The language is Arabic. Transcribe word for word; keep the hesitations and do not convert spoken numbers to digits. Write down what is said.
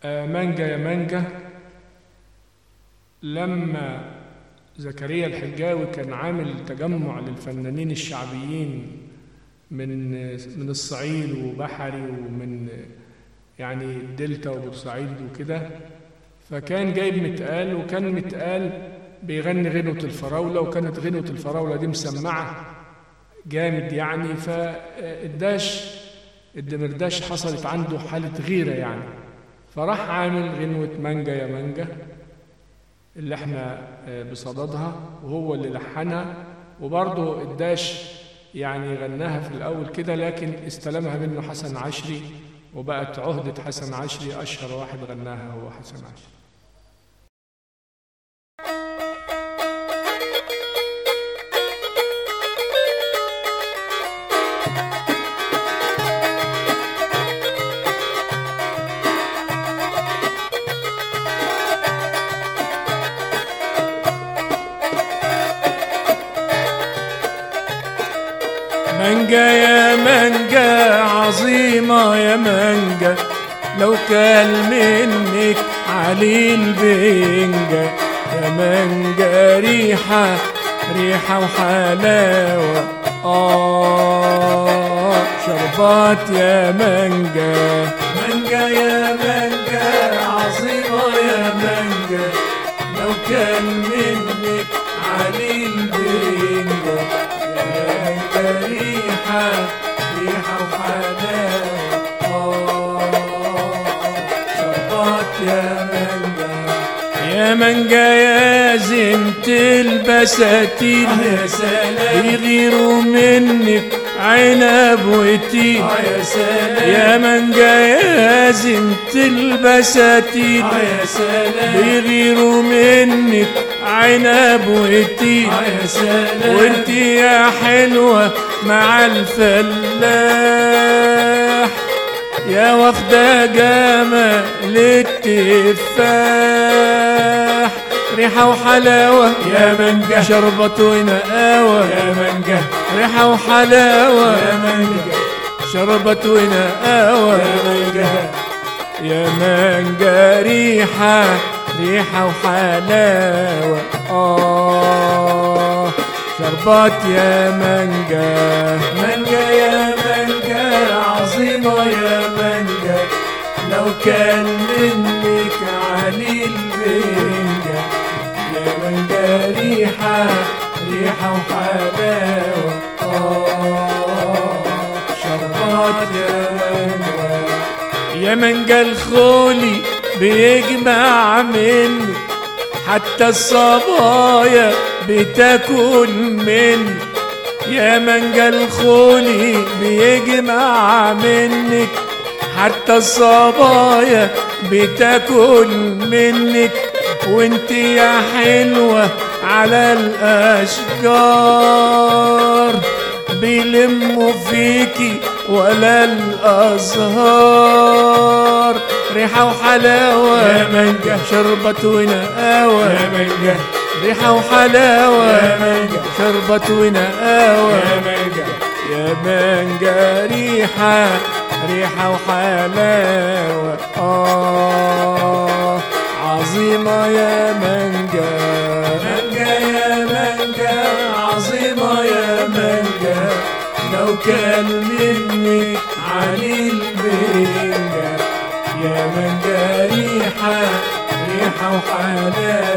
آه مانجا يا مانجا. لما زكريا الحجاوي كان عامل تجمع للفنانين الشعبيين من من الصعيد وبحري ومن يعني الدلتا وبورسعيد وكده، فكان جايب متقال، وكان متقال بيغني غنوة الفراولة، وكانت غنوة الفراولة دي مسمعة جامد يعني. فالداش الدمرداش حصلت عنده حالة غيرة يعني، فراح عامل غنوة مانجا يا مانجا اللي احنا بصددها، وهو اللي لحنها. وبرضه الداش يعني غناها في الأول كده، لكن استلمها منه حسن عشري، وبقت عهدة حسن عشري. أشهر واحد غناها هو حسن عشري. مانجا يا مانجا عظيمة يا مانجا، لو كان منك علي البنجة. يا مانجا ريحة ريحة وحلاوة، آه شربات يا مانجا. مانجا يا مانجا عظيمة يا مانجا، لو كان منك علي البنجة. ريحة ريحة وحلاوة، آه شربات يا مانجا. يا مانجا يا زنت البساتين، يا سلام يغيروا منك عنب وتين. يا سلام يا مانجا يا زنت البساتين، يا سلام يغيروا منك عنب وتين. يا سلام وانت يا حلوة مع الفلاح، يا واخدة جمال التفاح. ريحة وحلاوة يا مانجا، شربت ونقاوة. يا مانجا ريحة وحلاوة يا مانجا، شربت ونقاوة. يا مانجا يا مانجا ريحة ريحة وحلاوة، آه شربات يا مانجا. مانجا يا مانجا عظيمة يا مانجا، لو كان منك علي البنجة. يا مانجا ريحة ريحة وحلاوة، آه شربات يا مانجا. يا مانجا الخولي بيجمع مني، حتى الصبايا بتاكل مني. يا مانجا الخولي بيجمع منك، حتى الصبايا بتاكل منك. وانت يا حلوة على الأشجار، بيلموا فيكي ولا الأزهار. ريحة وحلاوة يا مانجا، شربت ونقاوة. يا مانجا ريحة وحلاوة يا مانجا، شربت ونقاوة. يا مانجا يا مانجا ريحة ريحة وحلاوة، آه عظيمة يا مانجا. مانجا يا مانجا عظيمة يا مانجا، لو كان منك علي البنجة. يا مانجا ريحة ريحة وحلاوة،